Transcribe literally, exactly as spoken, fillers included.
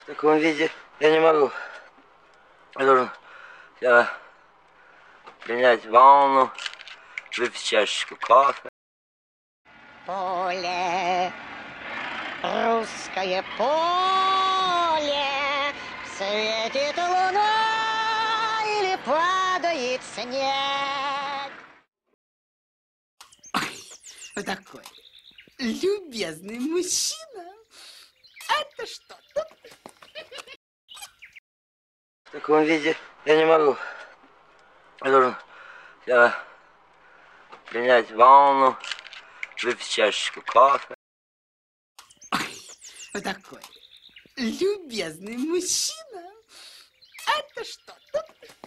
В таком виде я не могу. Я должен я, принять ванну, выпить чашечку кофе. Поле, русское поле, светит луна или падает снег. Ой, такой любезный мужчина. Это что-то. В таком виде я не могу. Я должен я, принять ванну, выпить чашечку кофе. Ой, такой любезный мужчина. Это что-то.